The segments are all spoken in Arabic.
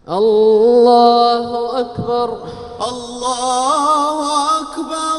الله أكبر. الله أكبر.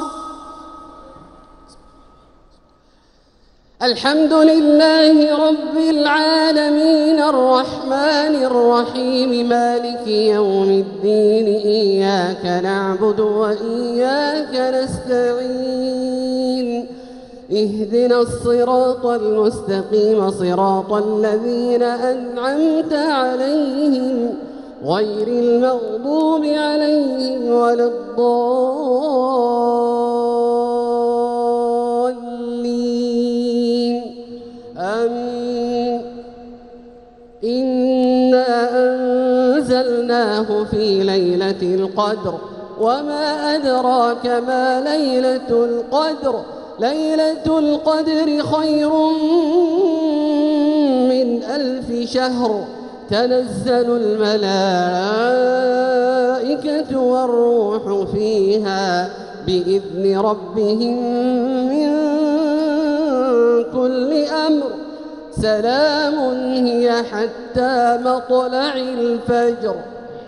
الحمد لله رب العالمين الرحمن الرحيم مالك يوم الدين إياك نعبد وإياك نستعين اهدنا الصراط المستقيم صراط الذين أنعمت عليهم غير المغضوب عليهم ولا الضالين آمين. إنا أنزلناه في ليلة القدر وما أدراك ما ليلة القدر ليلة القدر خير من 1000 شهر تنزل الملائكة والروح فيها بإذن ربهم من كل أمر سلام هي حتى مطلع الفجر.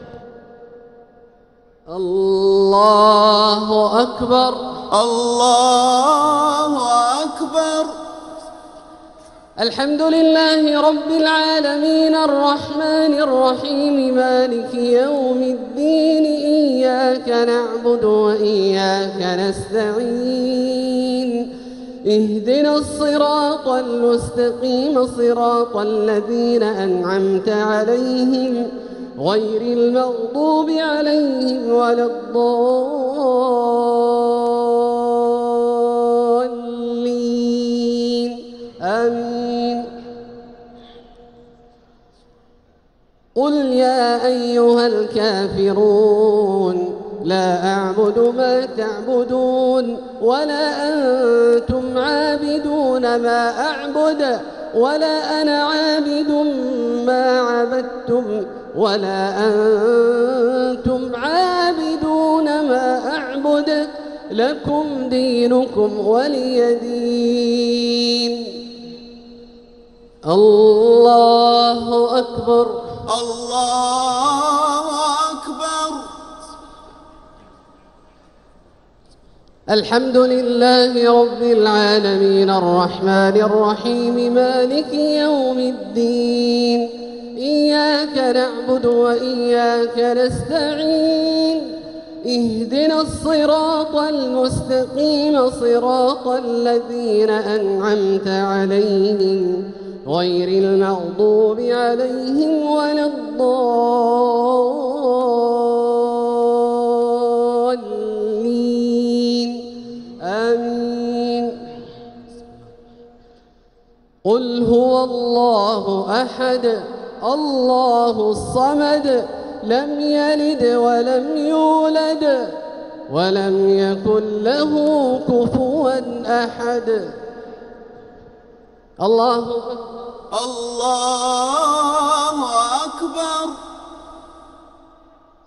الله أكبر. الله أكبر. الحمد لله رب العالمين الرحمن الرحيم مالك يوم الدين إياك نعبد وإياك نستعين اهدنا الصراط المستقيم صراط الذين أنعمت عليهم غير المغضوب عليهم ولا الضالين آمين. قل يا أيها الكافرون لا أعبد ما تعبدون ولا أنتم عابدون ما أعبد ولا أنا عابد ما عبدتم ولا أنتم عابدون ما أعبد لكم دينكم ولي دين. الله أكبر. الله أكبر. الحمد لله رب العالمين الرحمن الرحيم مالك يوم الدين إياك نعبد وإياك نستعين اهدنا الصراط المستقيم صراط الذين أنعمت عليهم غير المغضوب عليهم ولا الضالين آمين. قل هو الله أحد الله الصمد لم يلد ولم يولد ولم يكن له كفوا أحد. الله أكبر. الله أكبر.